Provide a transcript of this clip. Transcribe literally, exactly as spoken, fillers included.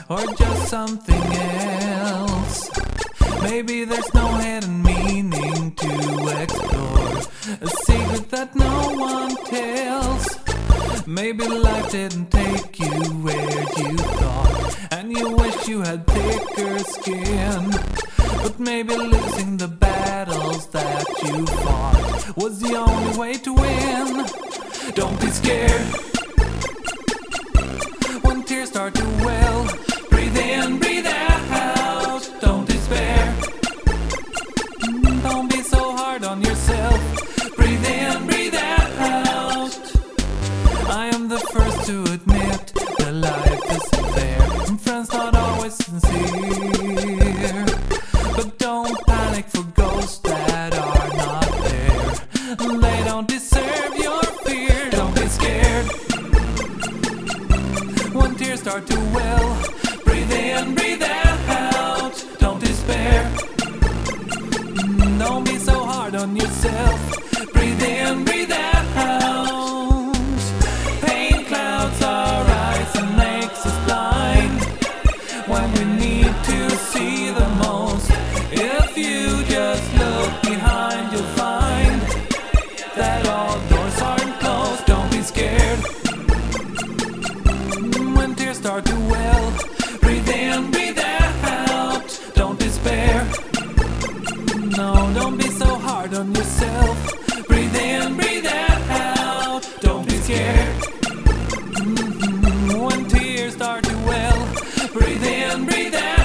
or just something else. Maybe there's no hidden meaning to explore, a secret that no one tells. Maybe life didn't take you where you thought, and you wish you had thicker skin. But maybe losing the battles that you fought was the only way to win. Don't be scared when tears start to well. Breathe in, breathe out, don't despair. Don't be so hard on yourself. Breathe in, breathe out. I am the first to admit that life isn't fair, and friends not always sincere. But don't panic for ghosts that are not there. They don't deserve your fear. Don't be scared when tears start to well. Breathe in, breathe out, don't despair. Don't be so hard on yourself. Breathe in, breathe out. Pain clouds our eyes and makes us blind when we need to see the most. If you just look behind, you'll find that all doors aren't closed. Don't be scared when tears start to well. Breathe in, breathe out, don't despair. No, don't be so hard on yourself. Breathe in, breathe out, don't be scared. Mm-hmm. When tears start to well, breathe in, breathe out.